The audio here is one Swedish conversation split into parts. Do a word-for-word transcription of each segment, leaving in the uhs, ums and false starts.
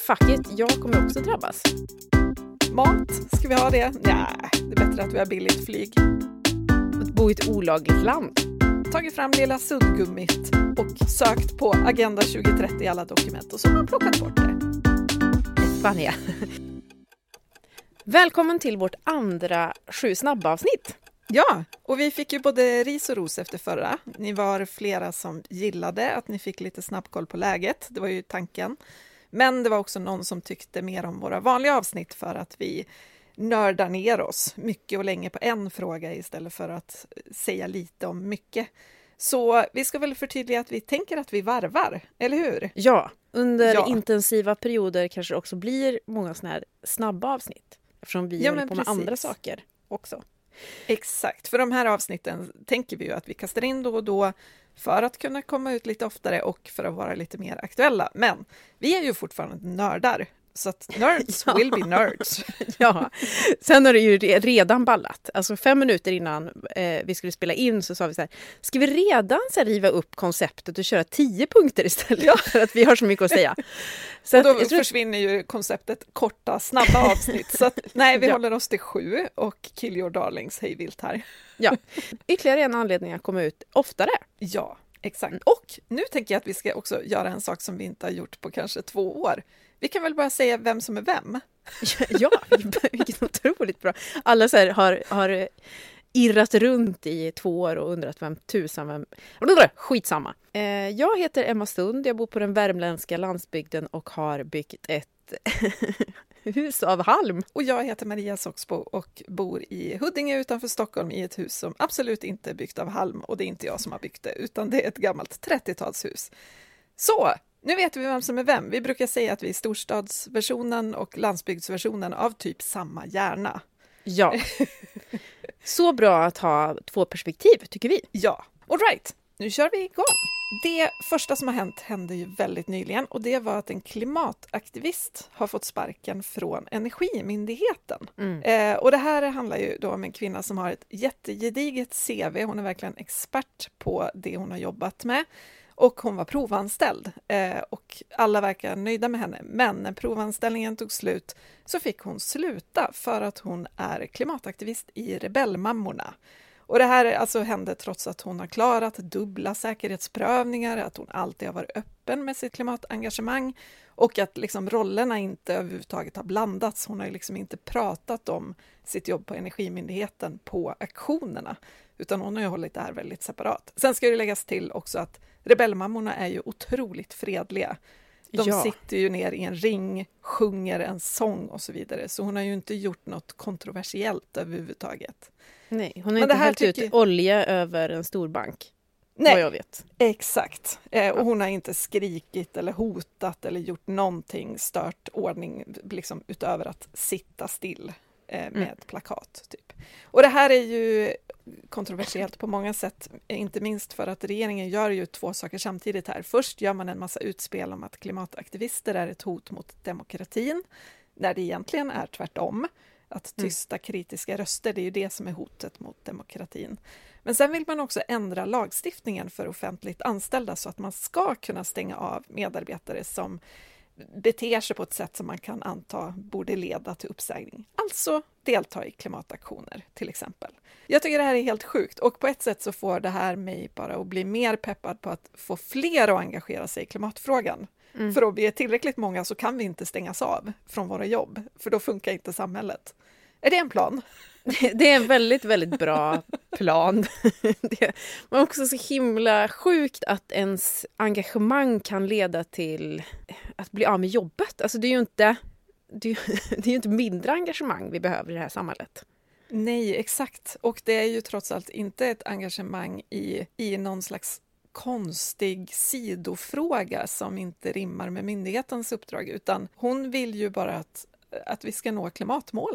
fuck it, jag kommer också drabbas. Mat, ska vi ha det? Nej, det är bättre att vi har billigt flyg. Att bo i ett olagligt land. Tagit fram lilla suddgummit och sökt på Agenda tjugo trettio i alla dokument och så har man plockat bort det. Vanja. Välkommen till vårt andra sju snabba avsnitt. Ja, och vi fick ju både ris och ros efter förra. Ni var flera som gillade att ni fick lite snabbkoll på läget. Det var ju tanken. Men det var också någon som tyckte mer om våra vanliga avsnitt för att vi nördar ner oss mycket och länge på en fråga istället för att säga lite om mycket. Så vi ska väl förtydliga att vi tänker att vi varvar, eller hur? Ja, under ja. intensiva perioder kanske det också blir många såna här snabba avsnitt. Eftersom vi ja, håller på med precis. andra saker också. Exakt, för de här avsnitten tänker vi ju att vi kastar in då och då för att kunna komma ut lite oftare och för att vara lite mer aktuella. Men vi är ju fortfarande nördar, så att nerds ja. will be nerds. Ja, sen har det ju redan ballat. Alltså fem minuter innan eh, vi skulle spela in så sa vi så här, ska vi redan så här, riva upp konceptet och köra tio punkter istället ja. för att vi har så mycket att säga. Så och då att, försvinner ju konceptet korta, snabba avsnitt. Så att, nej, vi ja. håller oss till sju och kill your darlings hejvilt här. Ja, ytterligare en anledning att komma ut oftare. Ja, exakt. Och nu tänker jag att vi ska också göra en sak som vi inte har gjort på kanske två år. Vi kan väl bara säga vem som är vem? Ja, vilket otroligt bra. Alla så här har, har irrat runt i två år och undrat vem tusan vem... Skitsamma. Jag heter Emma Stund, jag bor på den värmländska landsbygden och har byggt ett hus av halm. Och jag heter Maria Soxbo och bor i Huddinge utanför Stockholm i ett hus som absolut inte är byggt av halm. Och det är inte jag som har byggt det, utan det är ett gammalt trettiotalshus. Så... Nu vet vi vem som är vem. Vi brukar säga att vi är storstadsversionen och landsbygdsversionen av typ samma hjärna. Ja. Så bra att ha två perspektiv, tycker vi. Ja. All right. Nu kör vi igång. Det första som har hänt hände ju väldigt nyligen och det var att en klimataktivist har fått sparken från Energimyndigheten. Mm. Eh, och det här handlar ju då om en kvinna som har ett jättegediget C V. Hon är verkligen expert på det hon har jobbat med. Och hon var provanställd eh, och alla verkar nöjda med henne. Men när provanställningen tog slut så fick hon sluta för att hon är klimataktivist i Rebellmammorna. Och det här alltså hände trots att hon har klarat dubbla säkerhetsprövningar, att hon alltid har varit öppen med sitt klimatengagemang och att liksom rollerna inte överhuvudtaget har blandats. Hon har ju liksom inte pratat om sitt jobb på Energimyndigheten på aktionerna, utan hon har ju hållit det här väldigt separat. Sen ska det läggas till också att Rebellmammorna är ju otroligt fredliga. De ja. sitter ju ner i en ring, sjunger en sång och så vidare. Så hon har ju inte gjort något kontroversiellt överhuvudtaget. Nej, hon har Men inte hällt tycker... ut olja över en storbank. Nej, vad jag vet. Exakt. Eh, och hon har inte skrikit eller hotat eller gjort någonting stört ordning liksom, utöver att sitta still eh, med mm. ett plakat. Typ. Och det här är ju kontroversiellt på många sätt, inte minst för att regeringen gör ju två saker samtidigt här. Först gör man en massa utspel om att klimataktivister är ett hot mot demokratin, när det egentligen är tvärtom. Att tysta kritiska röster, det är ju det som är hotet mot demokratin. Men sen vill man också ändra lagstiftningen för offentligt anställda så att man ska kunna stänga av medarbetare som beter sig på ett sätt som man kan anta borde leda till uppsägning. Alltså delta i klimataktioner till exempel. Jag tycker det här är helt sjukt och på ett sätt så får det här mig bara att bli mer peppad på att få fler att engagera sig i klimatfrågan. Mm. För om vi är tillräckligt många så kan vi inte stängas av från våra jobb, för då funkar inte samhället. Är det en plan? Det är en väldigt, väldigt bra plan. Det är också så himla sjukt att ens engagemang kan leda till att bli av med jobbet. Alltså det är ju inte, det är, det är ju inte mindre engagemang vi behöver i det här samhället. Nej, exakt. Och det är ju trots allt inte ett engagemang i, i någon slags konstig sidofråga som inte rimmar med myndighetens uppdrag, utan hon vill ju bara att, att vi ska nå klimatmålen.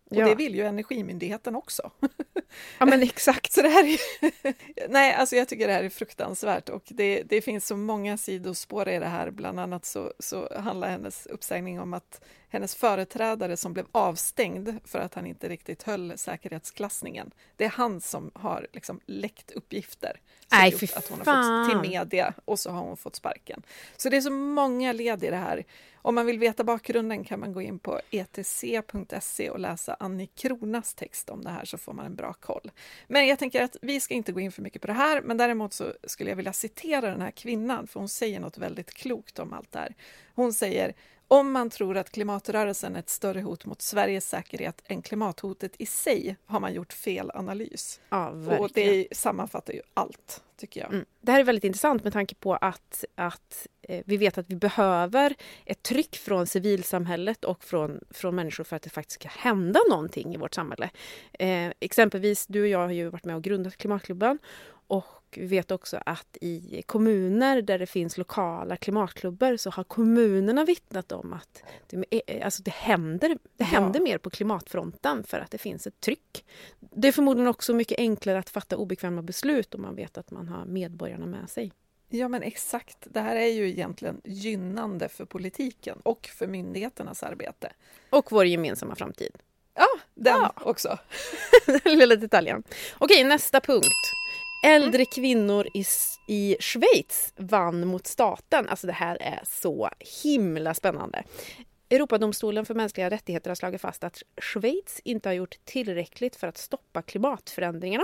Och Ja. det vill ju Energimyndigheten också. Ja, men exakt. Så det här är Nej, alltså jag tycker det här är fruktansvärt och det, det finns så många sidospår i det här. Bland annat så, så handlar hennes uppsägning om att hennes företrädare som blev avstängd för att han inte riktigt höll säkerhetsklassningen. Det är han som har liksom läckt uppgifter. Nej, gjort fy att hon har fan. fått till media och så har hon fått sparken. Så det är så många led i det här. Om man vill veta bakgrunden kan man gå in på e t c punkt se och läsa Annie Kronas text om det här så får man en bra koll. Men jag tänker att vi ska inte gå in för mycket på det här, men däremot så skulle jag vilja citera den här kvinnan för hon säger något väldigt klokt om allt det här. Hon säger: om man tror att klimatrörelsen är ett större hot mot Sveriges säkerhet än klimathotet i sig har man gjort fel analys. Ja, verkligen. Och det sammanfattar ju allt, tycker jag. Mm. Det här är väldigt intressant med tanke på att, att eh, vi vet att vi behöver ett tryck från civilsamhället och från, från människor för att det faktiskt ska hända någonting i vårt samhälle. Eh, exempelvis, du och jag har ju varit med och grundat Klimatklubben. Och vi vet också att i kommuner där det finns lokala klimatklubbar så har kommunerna vittnat om att det, alltså det händer, det Ja. händer mer på klimatfronten för att det finns ett tryck. Det är förmodligen också mycket enklare att fatta obekväma beslut om man vet att man har medborgarna med sig. Ja, men exakt. Det här är ju egentligen gynnande för politiken och för myndigheternas arbete. Och vår gemensamma framtid. Ja, den Ja. också. Den lilla detaljen. Okej, nästa punkt. Äldre kvinnor i, i Schweiz vann mot staten. Alltså det här är så himla spännande. Europadomstolen för mänskliga rättigheter har slagit fast att Schweiz inte har gjort tillräckligt för att stoppa klimatförändringarna.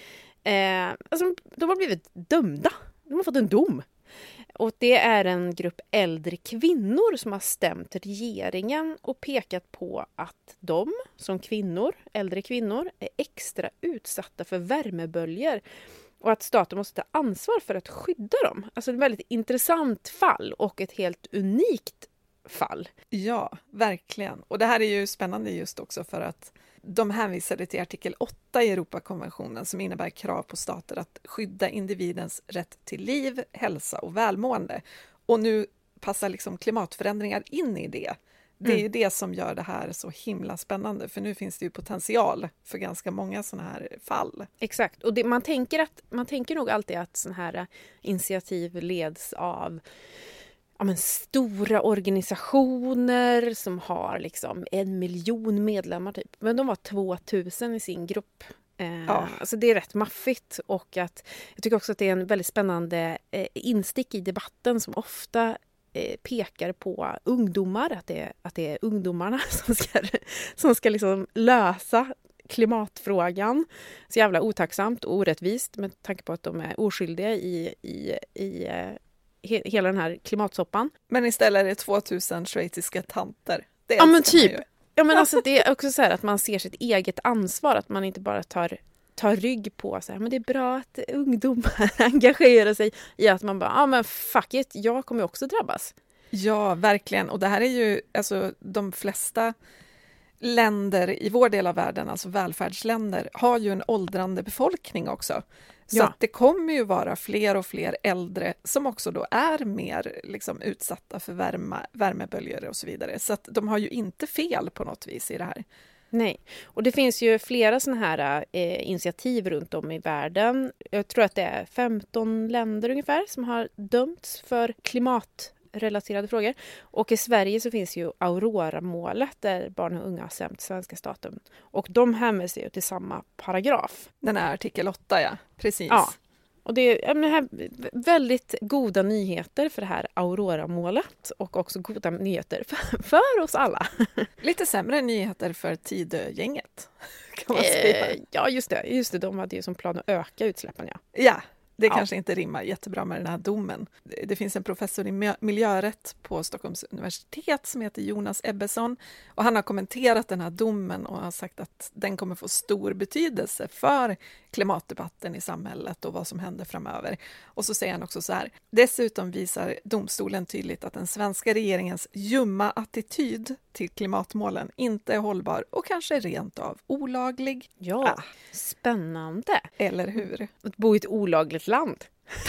Eh, alltså, de har blivit dömda. De har fått en dom. Och det är en grupp äldre kvinnor som har stämt regeringen och pekat på att de som kvinnor, äldre kvinnor, är extra utsatta för värmeböljor och att staten måste ta ansvar för att skydda dem. Alltså det är ett väldigt intressant fall och ett helt unikt fall. Ja, verkligen. Och det här är ju spännande just också för att de hänvisade till artikel åtta i Europakonventionen som innebär krav på stater att skydda individens rätt till liv, hälsa och välmående. Och nu passar liksom klimatförändringar in i det. Det är mm. ju det som gör det här så himla spännande, för nu finns det ju potential för ganska många sådana här fall. Exakt, och det, man, tänker att, man tänker nog alltid att sådana här initiativ leds av ja, men stora organisationer som har liksom en miljon medlemmar typ. Men de var tvåtusen i sin grupp. Eh, ja. Alltså det är rätt maffigt och att jag tycker också att det är en väldigt spännande eh, instick i debatten som ofta eh, pekar på ungdomar. Att det, att det är ungdomarna som ska, som ska liksom lösa klimatfrågan. Så jävla otacksamt och orättvist med tanke på att de är oskyldiga i, i, i eh, hela den här klimatsoppan. Men istället är det tvåtusen schweiziska tanter. Det ja men typ. Ju. Ja men alltså det är också så här att man ser sitt eget ansvar. Att man inte bara tar, tar rygg på så här, men det är bra att ungdomar engagerar sig i att man bara, ja men fuck it, jag kommer också drabbas. Ja, verkligen. Och det här är ju, alltså de flesta länder i vår del av världen, alltså välfärdsländer, har ju en åldrande befolkning också. Så ja. att det kommer ju vara fler och fler äldre som också då är mer liksom, utsatta för värme, värmeböljor och så vidare. Så att de har ju inte fel på något vis i det här. Nej, och det finns ju flera såna här eh, initiativ runt om i världen. Jag tror att det är femton länder ungefär som har dömts för klimatrelaterade frågor. Och i Sverige så finns ju Aurora-målet där barn och unga har stämt svenska staten. Och de hänvisar ju till samma paragraf. Den är artikel åtta, ja. Precis. Ja. Och det är ja, men här, väldigt goda nyheter för det här Aurora-målet och också goda nyheter för, för oss alla. Lite sämre nyheter för Tidögänget, kan man säga. Eh, ja, just det. Just det. De hade ju som plan att öka utsläppen, ja. Ja. Det ja. kanske inte rimmar jättebra med den här domen. Det finns en professor i miljörätt på Stockholms universitet som heter Jonas Ebbesson. Och han har kommenterat den här domen och har sagt att den kommer få stor betydelse för klimatdebatten i samhället och vad som händer framöver. Och så säger han också så här. Dessutom visar domstolen tydligt att den svenska regeringens ljumma attityd till klimatmålen inte är hållbar och kanske rent av olaglig. Ja, ah. Spännande. Eller hur? Att bo i ett olagligt land.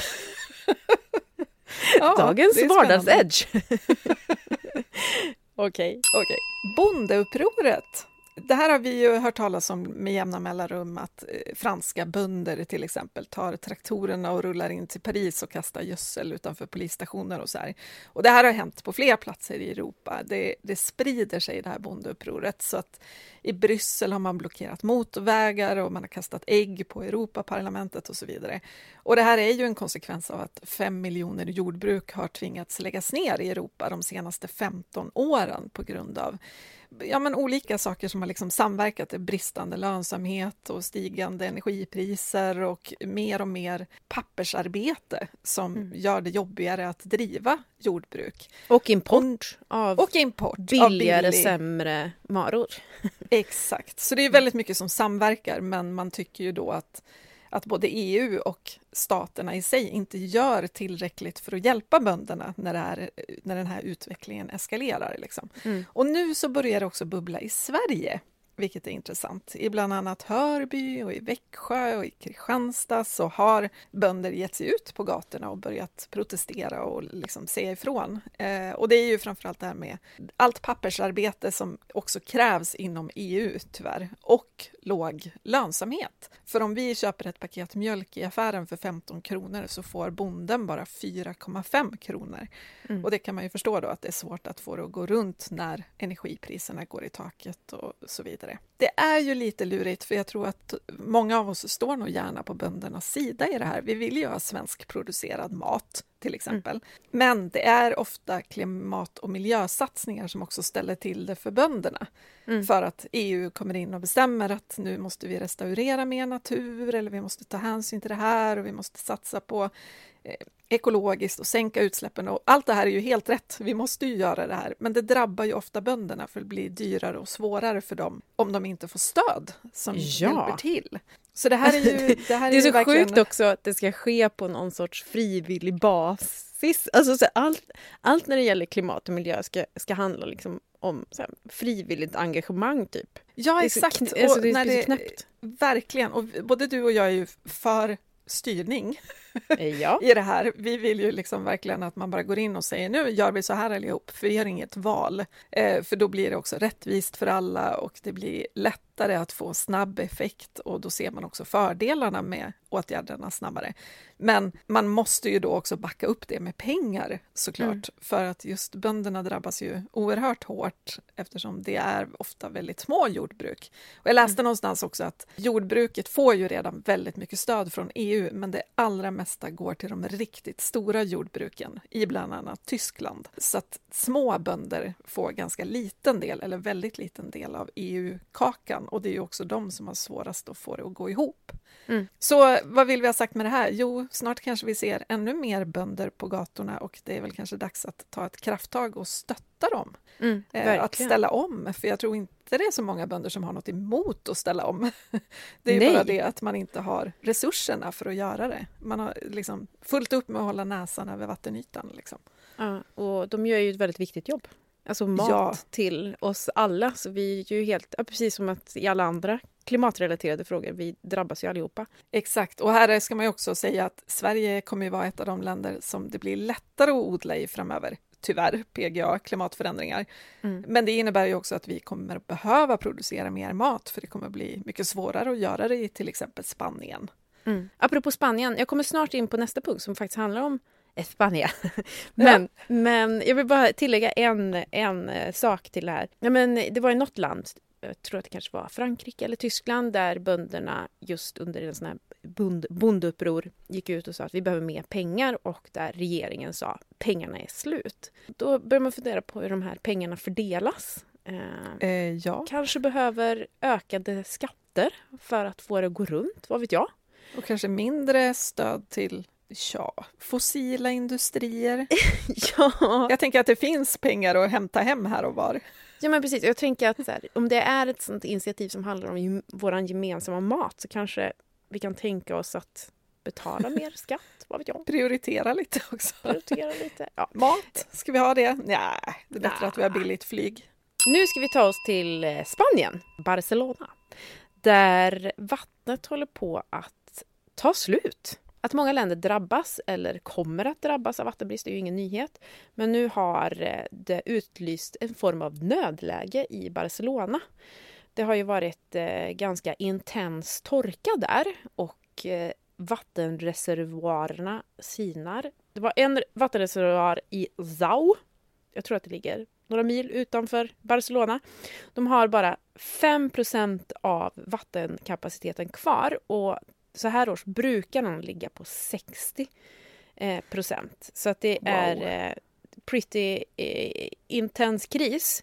Ja, dagens vardagsedge. Okej. Okay. Okay. Bondeupproret, det här har vi ju hört talas om med jämna mellanrum, att franska bönder till exempel tar traktorerna och rullar in till Paris och kastar gödsel utanför polisstationer och så här. Och det här har hänt på flera platser i Europa. Det, det sprider sig, det här bondeupproret, så att i Bryssel har man blockerat motorvägar och man har kastat ägg på Europaparlamentet och så vidare. Och det här är ju en konsekvens av att fem miljoner jordbruk har tvingats läggas ner i Europa de senaste femton åren på grund av ja, men olika saker som har liksom samverkat, bristande lönsamhet och stigande energipriser och mer och mer pappersarbete som mm. gör det jobbigare att driva jordbruk. Och import av och import billigare, av billig... sämre varor. Exakt, så det är väldigt mycket som samverkar, men man tycker ju då att att både E U och staterna i sig inte gör tillräckligt för att hjälpa bönderna när, det här, när den här utvecklingen eskalerar. Liksom. Mm. Och nu så börjar det också bubbla i Sverige, vilket är intressant. I bland annat Hörby och i Växjö och i Kristianstad så har bönder gett sig ut på gatorna och börjat protestera och liksom säga ifrån. Eh, och det är ju framförallt det här med allt pappersarbete som också krävs inom E U tyvärr, och låg lönsamhet. För om vi köper ett paket mjölk i affären för femton kronor så får bonden bara fyra komma fem kronor. Mm. Och det kan man ju förstå då, att det är svårt att få det att gå runt när energipriserna går i taket och så vidare. Det är ju lite lurigt, för jag tror att många av oss står nog gärna på böndernas sida i det här. Vi vill ju ha svenskproducerad mat till exempel. Mm. Men det är ofta klimat- och miljösatsningar som också ställer till det för bönderna. Mm. För att E U kommer in och bestämmer att nu måste vi restaurera mer natur, eller vi måste ta hänsyn till det här och vi måste satsa på eh, ekologiskt och sänka utsläppen. Och allt det här är ju helt rätt. Vi måste ju göra det här. Men det drabbar ju ofta bönderna, för det blir dyrare och svårare för dem om de inte får stöd som ja. hjälper till. Så det här är ju det, här är det är så ju verkligen... sjukt också att det ska ske på någon sorts frivillig basis. Alltså så allt, allt när det gäller klimat och miljö ska, ska handla liksom om så här, frivilligt engagemang typ. Ja, exakt. Det är så, det är när så det, knäppt. Verkligen. Och både du och jag är ju för styrning ja. i det här. Vi vill ju liksom verkligen att man bara går in och säger nu gör vi så här allihop, för vi har inget val. Eh, för då blir det också rättvist för alla och det blir lättare att få snabb effekt, och då ser man också fördelarna med åtgärderna snabbare. Men man måste ju då också backa upp det med pengar såklart, mm. för att just bönderna drabbas ju oerhört hårt eftersom det är ofta väldigt små jordbruk. Och jag läste mm. någonstans också att jordbruket får ju redan väldigt mycket stöd från E U, men det allra mesta går till de riktigt stora jordbruken i bland annat Tyskland. Så att små bönder får ganska liten del, eller väldigt liten del av E U-kakan, och det är ju också de som har svårast att få det att gå ihop. Mm. Så vad vill vi ha sagt med det här? Jo, snart kanske vi ser ännu mer bönder på gatorna, och det är väl kanske dags att ta ett krafttag och stötta dem. Mm, eh, att ställa om, för jag tror inte det är så många bönder som har något emot att ställa om. Det är Nej. bara det att man inte har resurserna för att göra det. Man har liksom fullt upp med att hålla näsan över vattenytan. Liksom. Ja, och de gör ju ett väldigt viktigt jobb. Alltså mat ja. till oss alla. Så vi är ju helt, precis som att i alla andra klimatrelaterade frågor, vi drabbas ju allihopa. Exakt, och här ska man ju också säga att Sverige kommer ju vara ett av de länder som det blir lättare att odla i framöver. Tyvärr, P G A, klimatförändringar. Mm. Men det innebär ju också att vi kommer behöva producera mer mat, för det kommer bli mycket svårare att göra det i till exempel Spanien. Mm. Apropå Spanien, jag kommer snart in på nästa punkt som faktiskt handlar om Spanien. men, ja. men jag vill bara tillägga en, en sak till det här. Ja, men det var i något land, jag tror att det kanske var Frankrike eller Tyskland, där bönderna just under en sån här bond, bondeuppror gick ut och sa att vi behöver mer pengar, och där regeringen sa pengarna är slut. Då börjar man fundera på hur de här pengarna fördelas. Eh, eh, ja. Kanske behöver ökade skatter för att få det att gå runt, vad vet jag? Och kanske mindre stöd till ja, fossila industrier. ja. Jag tänker att det finns pengar att hämta hem här och var. Ja, men precis. Jag tänker att så här, om det är ett sånt initiativ som handlar om gem- vår gemensamma mat, så kanske vi kan tänka oss att betala mer skatt, vad vet jag. Prioritera lite också. Prioritera lite, ja. Mat, ska vi ha det? Nej, det är bättre Nä. att vi har billigt flyg. Nu ska vi ta oss till Spanien, Barcelona, där vattnet håller på att ta slut. Att många länder drabbas eller kommer att drabbas av vattenbrist är ju ingen nyhet. Men nu har det utlyst en form av nödläge i Barcelona. Det har ju varit eh, ganska intens torka där och eh, vattenreservoarerna sinar. Det var en vattenreservoar i Zau. Jag tror att det ligger några mil utanför Barcelona. De har bara fem procent av vattenkapaciteten kvar och så här års brukar den ligga på sextio procent. Så att det wow. är eh, pretty eh, intens kris.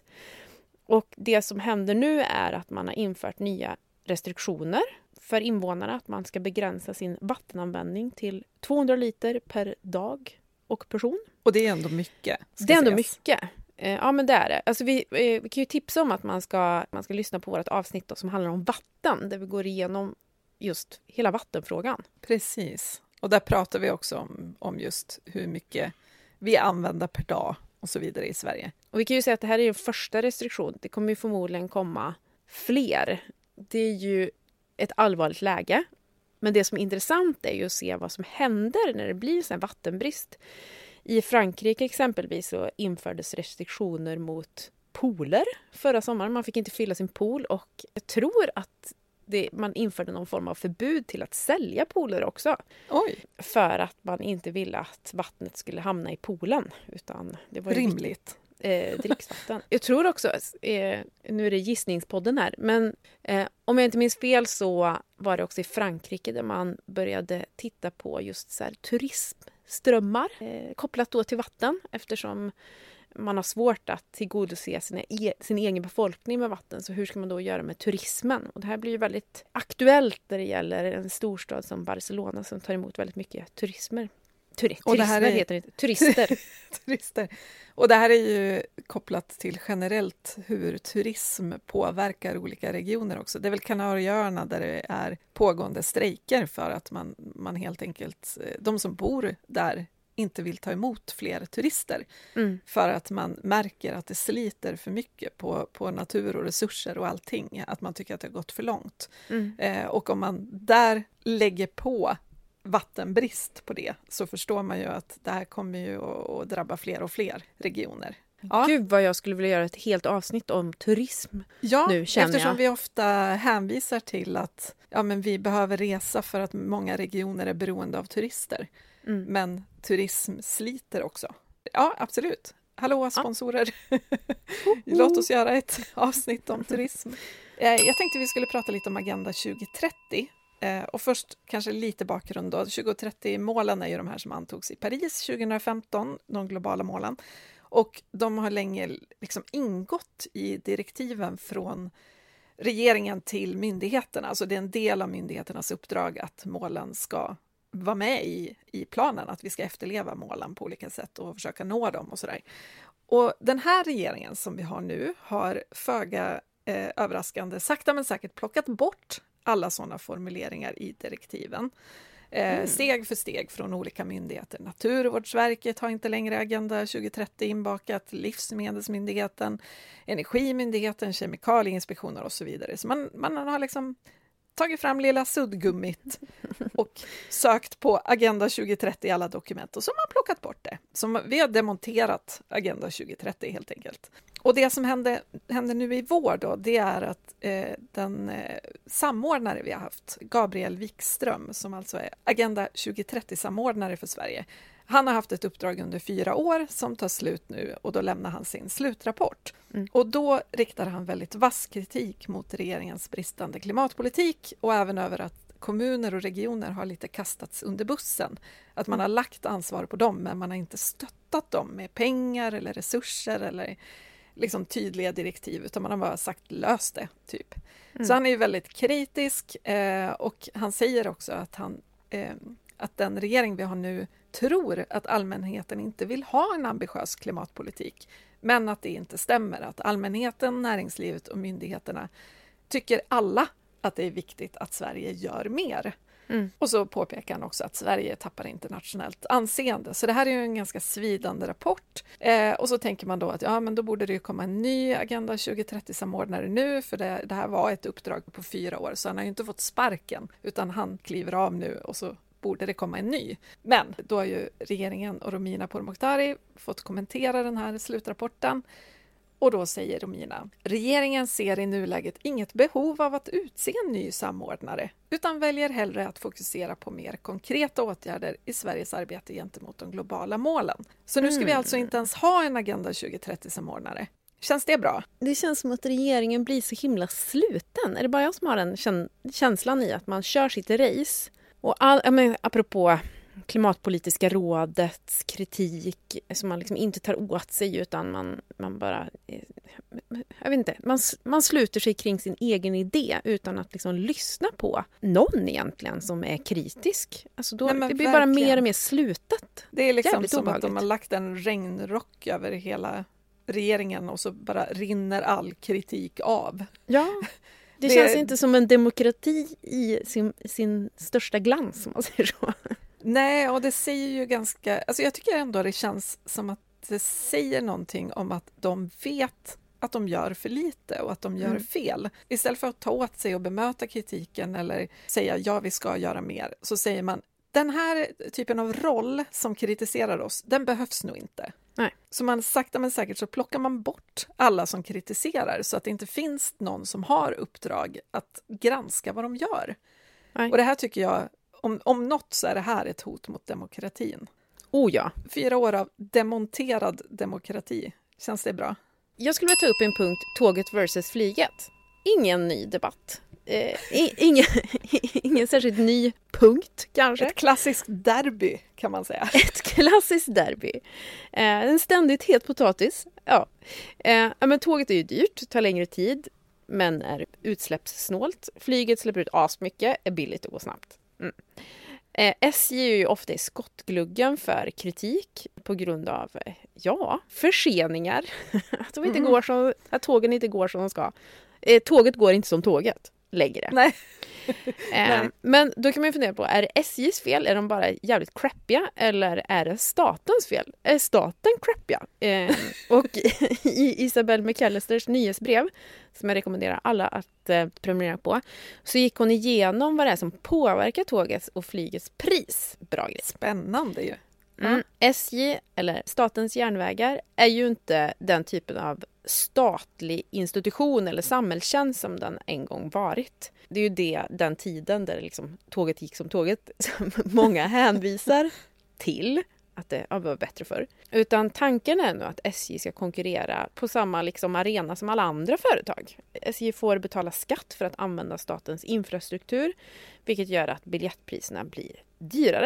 Och det som händer nu är att man har infört nya restriktioner för invånarna. Att man ska begränsa sin vattenanvändning till tvåhundra liter per dag och person. Och det är ändå mycket. Det är ändå sägas. mycket. Ja, men det är det. Alltså vi, vi kan ju tipsa om att man ska, man ska lyssna på vårt avsnitt då, som handlar om vatten. Där vi går igenom just hela vattenfrågan. Precis. Och där pratar vi också om, om just hur mycket vi använder per dag och så vidare i Sverige. Och vi kan ju säga att det här är en första restriktion. Det kommer ju förmodligen komma fler. Det är ju ett allvarligt läge. Men det som är intressant är ju att se vad som händer när det blir en sån här vattenbrist. I Frankrike exempelvis så infördes restriktioner mot pooler förra sommaren. Man fick inte fylla sin pool och jag tror att det, man införde någon form av förbud till att sälja pooler också. Oj. För att man inte ville att vattnet skulle hamna i poolen. Utan det var rimligt. Eh, dricksvatten. Jag tror också, eh, nu är det gissningspodden här, men eh, om jag inte minns fel så var det också i Frankrike där man började titta på just så här, turismströmmar eh, kopplat då till vatten eftersom man har svårt att tillgodose sina e- sin egen befolkning med vatten. Så hur ska man då göra med turismen? Och det här blir ju väldigt aktuellt när det gäller en storstad som Barcelona som tar emot väldigt mycket turismer. Turi- och det här är... heter det. Turister. Turister. Och det här är ju kopplat till generellt hur turism påverkar olika regioner också. Det är väl Kanarieöarna där det är pågående strejker för att man, man helt enkelt, de som bor där inte vill ta emot fler turister. Mm. För att man märker att det sliter för mycket på, på natur och resurser och allting. Att man tycker att det har gått för långt. Mm. Eh, och om man där lägger på vattenbrist på det så förstår man ju att det här kommer ju att drabba fler och fler regioner. Ja. Gud vad jag skulle vilja göra ett helt avsnitt om turism ja, nu känner eftersom jag. vi ofta hänvisar till att ja, men vi behöver resa för att många regioner är beroende av turister. Mm. Men turism sliter också. Ja, absolut. Hallå sponsorer. Ja. Låt oss göra ett avsnitt om turism. Jag tänkte vi skulle prata lite om Agenda tjugo trettio. Och först kanske lite bakgrund då. tjugo trettio-målen är ju de här som antogs i Paris tjugohundrafemton, de globala målen. Och de har länge liksom ingått i direktiven från regeringen till myndigheterna. Alltså det är en del av myndigheternas uppdrag att målen ska vara med i, i planen. Att vi ska efterleva målen på olika sätt och försöka nå dem och sådär. Och den här regeringen som vi har nu har föga eh, överraskande sakta men säkert plockat bort alla sådana formuleringar i direktiven. Eh, mm. Steg för steg från olika myndigheter. Naturvårdsverket har inte längre Agenda tjugo trettio inbakat, Livsmedelsmyndigheten, Energimyndigheten, Kemikalieinspektioner och så vidare. Så man, man har liksom tagit fram lilla suddgummit och sökt på Agenda tjugo trettio i alla dokument och så har man plockat bort det. Så vi har demonterat Agenda tjugo trettio helt enkelt. Och det som händer, händer nu i vår då, det är att eh, den eh, samordnare vi har haft, Gabriel Wikström, som alltså är Agenda tjugo trettio-samordnare för Sverige, han har haft ett uppdrag under fyra år som tar slut nu och då lämnar han sin slutrapport. Mm. Och då riktar han väldigt vass kritik mot regeringens bristande klimatpolitik och även över att kommuner och regioner har lite kastats under bussen. Att man har lagt ansvar på dem men man har inte stöttat dem med pengar eller resurser eller liksom tydliga direktiv utan man har bara sagt lös det typ. Mm. Så han är ju väldigt kritisk eh, och han säger också att, han, eh, att den regering vi har nu tror att allmänheten inte vill ha en ambitiös klimatpolitik men att det inte stämmer. Att allmänheten, näringslivet och myndigheterna tycker alla att det är viktigt att Sverige gör mer. Mm. Och så påpekar han också att Sverige tappar internationellt anseende. Så det här är ju en ganska svidande rapport. Eh, och så tänker man då att ja, men då borde det ju komma en ny Agenda tjugo trettio-samordnare nu. För det, det här var ett uppdrag på fyra år. Så han har ju inte fått sparken. Utan han kliver av nu och så borde det komma en ny. Men då har ju regeringen och Romina Pourmokhtari fått kommentera den här slutrapporten. Och då säger Romina, regeringen ser i nuläget inget behov av att utse en ny samordnare, utan väljer hellre att fokusera på mer konkreta åtgärder i Sveriges arbete gentemot de globala målen. Så nu ska mm. vi alltså inte ens ha en Agenda tjugo trettio-samordnare. Känns det bra? Det känns som att regeringen blir så himla sluten. Är det bara jag som har den käns- känslan i att man kör sitt race? Och all, jag menar, apropå klimatpolitiska rådets kritik som man liksom inte tar åt sig utan man, man bara... Jag vet inte, man, man sluter sig kring sin egen idé utan att liksom lyssna på någon egentligen som är kritisk. Alltså då, Nej, det blir verkligen bara mer och mer slutet. Det är liksom Jävligt som obehagligt. Att de har lagt en regnrock över hela regeringen och så bara rinner all kritik av. Ja, det, det känns inte som en demokrati i sin, sin största glans, om man säger så. Nej, och det säger ju ganska... Alltså jag tycker ändå det känns som att det säger någonting om att de vet att de gör för lite och att de gör mm. fel. Istället för att ta åt sig och bemöta kritiken eller säga ja, vi ska göra mer, så säger man den här typen av roll som kritiserar oss, den behövs nog inte. Nej. Så man sakta men säkert så plockar man bort alla som kritiserar så att det inte finns någon som har uppdrag att granska vad de gör. Nej. Och det här tycker jag, om, om något så är det här ett hot mot demokratin. Oh ja. Fyra år av demonterad demokrati. Känns det bra? Jag skulle vilja ta upp en punkt, tåget versus flyget. Ingen ny debatt. Eh, ingen, ingen särskilt ny punkt kanske. Ett klassiskt derby kan man säga. Ett klassiskt derby. Eh, en ständigt het potatis. Ja. Eh, men tåget är ju dyrt, tar längre tid, men är utsläppssnålt. Flyget släpper ut asmycket, är billigt och går snabbt. Mm. Eh, S J är ju ofta i skottgluggen för kritik på grund av ja, förseningar. att, de inte mm. går som, att tågen inte går som de ska. Eh, tåget går inte som tåget längre. Nej. eh, Nej. Men då kan man ju fundera på, är det S J:s fel? Är de bara jävligt crappiga? Eller är det statens fel? Är staten crappiga? Eh, och i Isabelle McAllisters nyhetsbrev, som jag rekommenderar alla att eh, prenumerera på, så gick hon igenom vad det är som påverkar tågets och flygets pris. Bra grej. Spännande ju. Mm. Mm. S J, eller Statens järnvägar, är ju inte den typen av statlig institution eller samhällstjänst som den en gång varit. Det är ju det, den tiden där liksom tåget gick som tåget som många hänvisar till att det var bättre förr. Utan tanken är nu att S J ska konkurrera på samma liksom arena som alla andra företag. S J får betala skatt för att använda statens infrastruktur, vilket gör att biljettpriserna blir dyrare.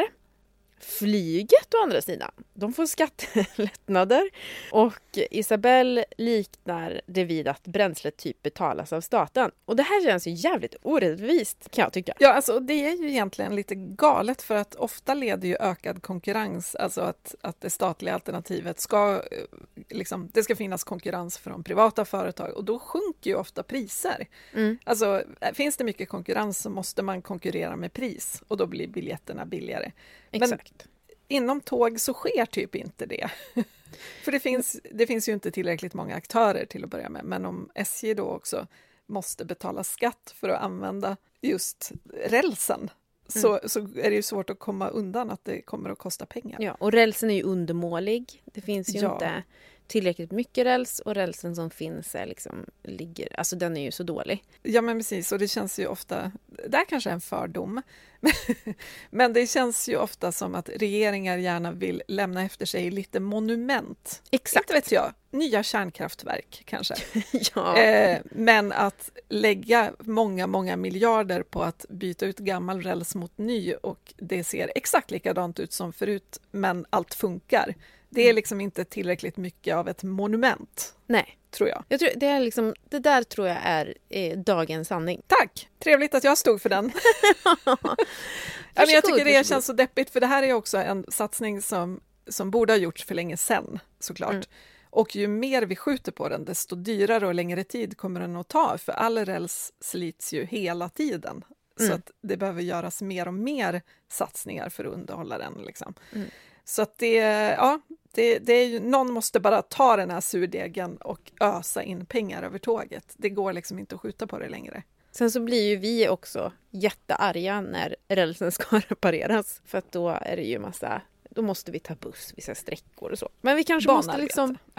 Flyget å andra sidan, de får skattelättnader och Isabelle liknar det vid att bränslet typ betalas av staten. Och det här känns ju jävligt orättvist, kan jag tycka. Ja, alltså det är ju egentligen lite galet, för att ofta leder ju ökad konkurrens, alltså att, att det statliga alternativet ska liksom, det ska finnas konkurrens från privata företag, och då sjunker ju ofta priser. Mm. Alltså finns det mycket konkurrens så måste man konkurrera med pris, och då blir biljetterna billigare. Exakt. Men inom tåg så sker typ inte det. För det finns, det finns ju inte tillräckligt många aktörer till att börja med. Men om S J då också måste betala skatt för att använda just rälsen, mm. så, så är det ju svårt att komma undan att det kommer att kosta pengar. Ja, och rälsen är ju undermålig. Det finns ju ja. inte tillräckligt mycket räls, och rälsen som finns är liksom, ligger, alltså den är ju så dålig. Ja men precis, och det känns ju ofta, det är kanske en fördom, men det känns ju ofta som att regeringar gärna vill lämna efter sig lite monument. Exakt. Inte vet jag, nya kärnkraftverk kanske. ja. eh, men att lägga många, många miljarder på att byta ut gammal räls mot ny, och det ser exakt likadant ut som förut, men allt funkar. Det är liksom inte tillräckligt mycket av ett monument. Nej. Tror jag. jag tror, det, är liksom, det där tror jag är eh, dagens sanning. Tack! Trevligt att jag stod för den. ja, men jag tycker det känns så deppigt, för det här är också en satsning som, som borde ha gjorts för länge sedan, såklart. Mm. Och ju mer vi skjuter på den, desto dyrare och längre tid kommer den att ta, för all räls slits ju hela tiden. Mm. Så att det behöver göras mer och mer satsningar för att underhålla den. Liksom. Mm. Så att det, ja, det, det är ju, någon måste bara ta den här surdegen och ösa in pengar över tåget. Det går liksom inte att skjuta på det längre. Sen så blir ju vi också jättearga när rälsen ska repareras. För att då är det ju massa, då måste vi ta buss vissa sträckor och så. Men vi kanske måste liksom, ja.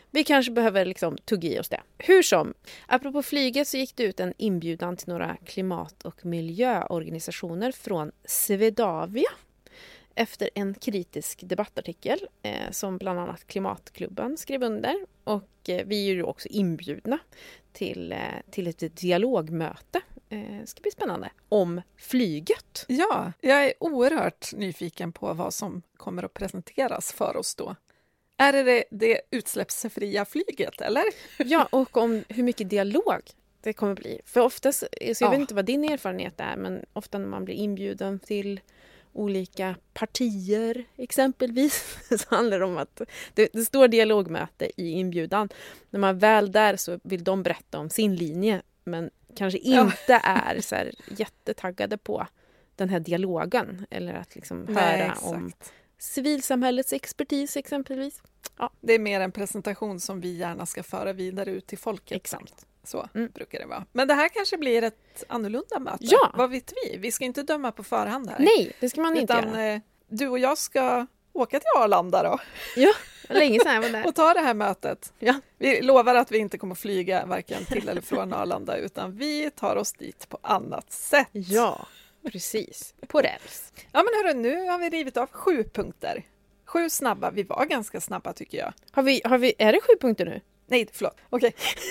vi kanske behöver liksom tugga i oss det. Hur som, apropå flyget så gick det ut en inbjudan till några klimat- och miljöorganisationer från Swedavia efter en kritisk debattartikel eh, som bland annat Klimatklubben skrev under. Och eh, vi är ju också inbjudna till, eh, till ett dialogmöte. Det eh, ska bli spännande. Om flyget. Ja, jag är oerhört nyfiken på vad som kommer att presenteras för oss då. Är det det, det utsläppsfria flyget, eller? Ja, och om hur mycket dialog det kommer bli. För oftast, så jag Ja. vet inte vad din erfarenhet är, men ofta när man blir inbjuden till olika partier exempelvis så handlar det om att det, det står dialogmöte i inbjudan. När man väl där så vill de berätta om sin linje, men kanske inte ja. är så här jättetaggade på den här dialogen eller att liksom Nej, höra exakt. om civilsamhällets expertis exempelvis. Ja. Det är mer en presentation som vi gärna ska föra vidare ut till folket. Exakt. Så Mm. brukar det vara. Men det här kanske blir ett annorlunda möte. Ja. Vad vet vi? Vi ska inte döma på förhand här. Nej, det ska man inte Utan göra. eh, du och jag ska åka till Arlanda då Ja, länge sedan jag var där. och ta det här mötet. Ja. Vi lovar att vi inte kommer flyga varken till eller från Arlanda, utan vi tar oss dit på annat sätt. Ja, precis. På räls. Ja, men hörru, nu har vi rivit av sju punkter. Sju snabba. Vi var ganska snabba tycker jag. Har vi, har vi, är det sju punkter nu? Nej, förlåt. Okej.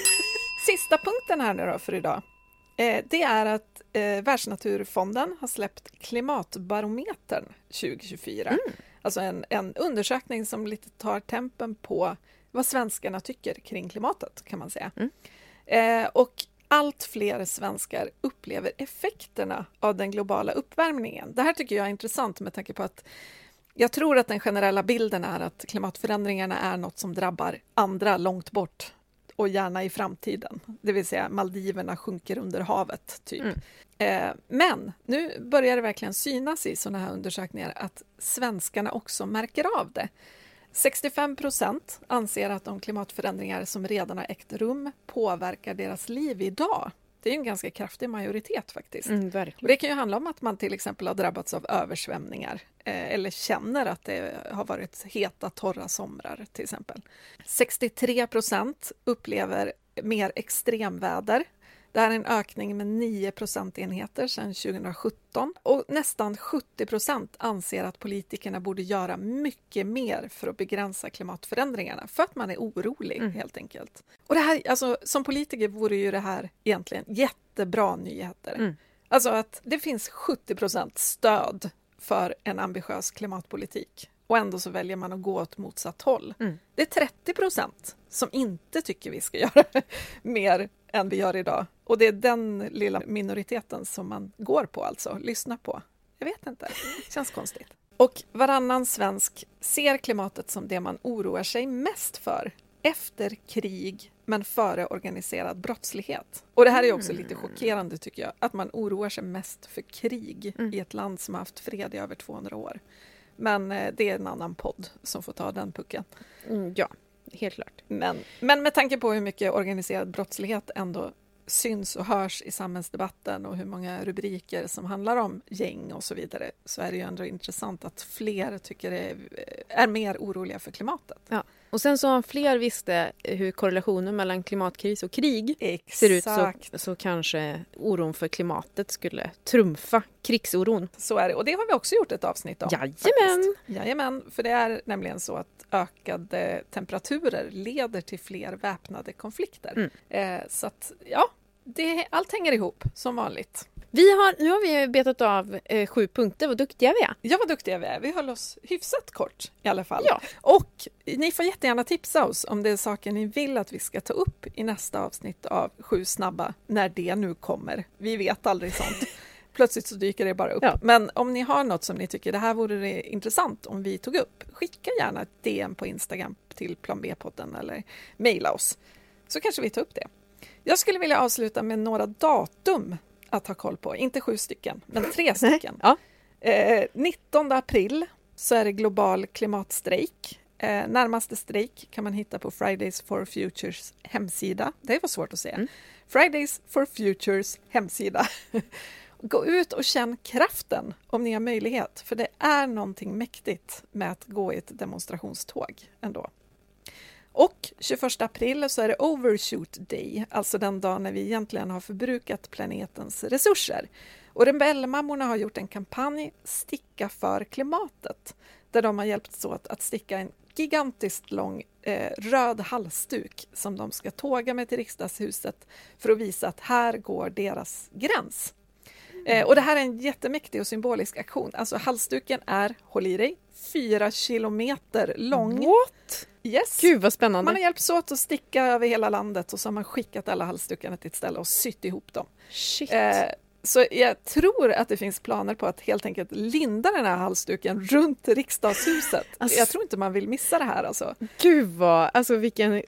Sista punkten här nu då för idag. Eh, det är att eh, Världsnaturfonden har släppt Klimatbarometern tjugo tjugofyra. Mm. Alltså en, en undersökning som lite tar tempen på vad svenskarna tycker kring klimatet, kan man säga. Mm. Eh, och allt fler svenskar upplever effekterna av den globala uppvärmningen. Det här tycker jag är intressant med tanke på att jag tror att den generella bilden är att klimatförändringarna är något som drabbar andra långt bort och gärna i framtiden. Det vill säga Maldiverna sjunker under havet, typ. Mm. Eh, men nu börjar det verkligen synas i sådana här undersökningar att svenskarna också märker av det. sextiofem procent anser att de klimatförändringar som redan har ägt rum påverkar deras liv idag. Det är en ganska kraftig majoritet faktiskt. Mm, verkligen. Och det kan ju handla om att man till exempel har drabbats av översvämningar eh, eller känner att det har varit heta, torra somrar till exempel. sextiotre procent upplever mer extremväder. Det här är en ökning med nio procentenheter sedan tjugosjutton. Och nästan sjuttio procent anser att politikerna borde göra mycket mer för att begränsa klimatförändringarna. För att man är orolig, mm. helt enkelt. Och det här, alltså, som politiker vore ju det här egentligen jättebra nyheter. Mm. Alltså att det finns sjuttio procent stöd för en ambitiös klimatpolitik. Och ändå så väljer man att gå åt motsatt håll. Mm. Det är trettio procent som inte tycker vi ska göra mer än vi gör idag. Och det är den lilla minoriteten som man går på, alltså lyssnar på. Jag vet inte, det känns konstigt. Och varannan svensk ser klimatet som det man oroar sig mest för efter krig men före organiserad brottslighet. Och det här är också lite chockerande tycker jag, att man oroar sig mest för krig mm. i ett land som har haft fred i över tvåhundra år. Men eh, det är en annan podd som får ta den pucken. Mm, ja, helt klart. Men, men med tanke på hur mycket organiserad brottslighet ändå syns och hörs i samhällsdebatten och hur många rubriker som handlar om gäng och så vidare, så är det ju ändå intressant att fler tycker det är, är mer oroliga för klimatet. Ja. Och sen så om fler visste hur korrelationen mellan klimatkris och krig Exakt. ser ut så, så kanske oron för klimatet skulle trumfa krigsoron. Så är det, och det har vi också gjort ett avsnitt om. Jajamän! Jajamän, för det är nämligen så att ökade temperaturer leder till fler väpnade konflikter. Mm. Eh, så att, ja, det, allt hänger ihop som vanligt. Vi har, nu har vi betat av eh, sju punkter, vad duktiga vi är. Ja, vad duktiga vi är. Vi höll oss hyfsat kort i alla fall. Ja. Och ni får jättegärna tipsa oss om det är saker ni vill att vi ska ta upp i nästa avsnitt av Sju snabba, när det nu kommer. Vi vet aldrig sånt. Plötsligt så dyker det bara upp. Ja. Men om ni har något som ni tycker det här vore det intressant om vi tog upp, skicka gärna ett D M på Instagram till Plan B-podden eller mejla oss. Så kanske vi tar upp det. Jag skulle vilja avsluta med några datum att ha koll på. Inte sju stycken, men tre stycken. Ja. Eh, nittonde april så är det global klimatstrejk. Eh, närmaste strejk kan man hitta på Fridays for Futures hemsida. Det var svårt att säga. Mm. Fridays for Futures hemsida. Gå ut och känn kraften om ni har möjlighet. För det är någonting mäktigt med att gå i ett demonstrationståg ändå. Och tjugoförsta april så är det Overshoot Day, alltså den dag när vi egentligen har förbrukat planetens resurser. Och Rebellmammorna har gjort en kampanj, Sticka för klimatet, där de har hjälpts åt att sticka en gigantiskt lång eh, röd halsduk som de ska tåga med till riksdagshuset för att visa att här går deras gräns. Eh, och det här är en jättemäktig och symbolisk aktion. Alltså halsduken är, håll i dig, fyra kilometer lång. What? Yes. Gud vad spännande. Man har hjälpts åt att sticka över hela landet och så har man skickat alla halsdukarna till ett ställe och sytt ihop dem. Shit. Eh, så jag tror att det finns planer på att helt enkelt linda den här halsduken runt riksdagshuset. Alltså, jag tror inte man vill missa det här alltså. Gud vad, alltså vilken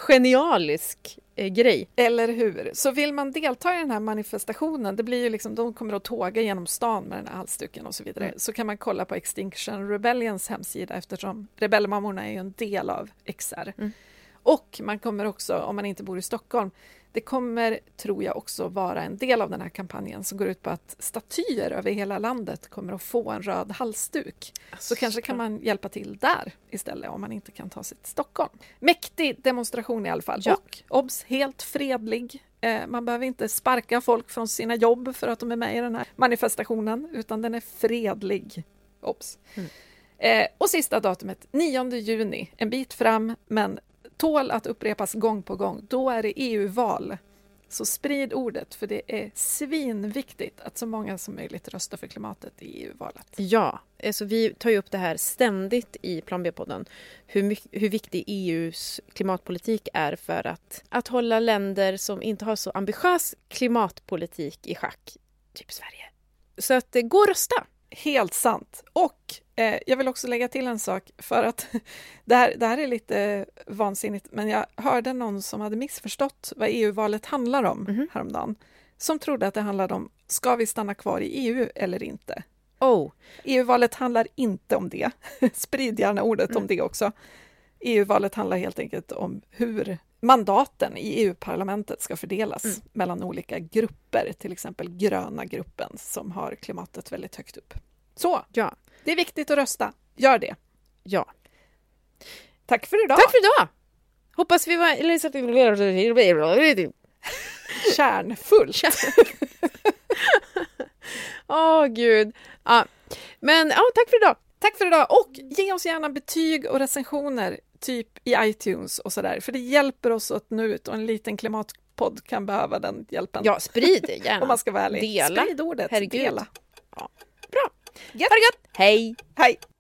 genialisk eh, grej. Eller hur? Så vill man delta i den här manifestationen, det blir ju liksom, de kommer att tåga genom stan med den här halsduken och så vidare, mm. så kan man kolla på Extinction Rebellions hemsida eftersom Rebellmammorna är ju en del av X R. Mm. Och man kommer också, om man inte bor i Stockholm, det kommer, tror jag, också vara en del av den här kampanjen som går ut på att statyer över hela landet kommer att få en röd halsduk. Så kanske kan man hjälpa till där istället om man inte kan ta sig till Stockholm. Mäktig demonstration i alla fall. Ja. Och obs, helt fredlig. Eh, man behöver inte sparka folk från sina jobb för att de är med i den här manifestationen, utan den är fredlig. Obs. Mm. Eh, och sista datumet, nionde juni. En bit fram, men tål att upprepas gång på gång. Då är det E U-val. Så sprid ordet, för det är svinviktigt att så många som möjligt röstar för klimatet i E U-valet. Ja, alltså vi tar ju upp det här ständigt i Plan B-podden. Hur, mycket, hur viktig E U:s klimatpolitik är för att, att hålla länder som inte har så ambitiös klimatpolitik i schack, typ Sverige. Så att det går att rösta. Helt sant. Och eh, jag vill också lägga till en sak, för att det här, det här är lite vansinnigt, men jag hörde någon som hade missförstått vad E U-valet handlar om mm-hmm. häromdagen, som trodde att det handlade om, ska vi stanna kvar i E U eller inte? Oh. E U-valet handlar inte om det. Sprid gärna ordet mm. om det också. E U-valet handlar helt enkelt om hur mandaten i E U-parlamentet ska fördelas mm. mellan olika grupper, till exempel gröna gruppen som har klimatet väldigt högt upp. Så, ja. Det är viktigt att rösta. Gör det. Ja. Tack för idag. Tack för idag. Hoppas vi var kärnfullt. Åh oh, gud. Ja. Men ja, tack för idag. Tack för idag. Och ge oss gärna betyg och recensioner typ i iTunes och sådär. För det hjälper oss att nå ut, och en liten klimatpodd kan behöva den hjälpen. Ja, sprid det gärna. Om man ska vara ärlig. Dela. Sprid ordet. Herregud. Dela. Ja. Bra. Ha det gott. Hej. Hej.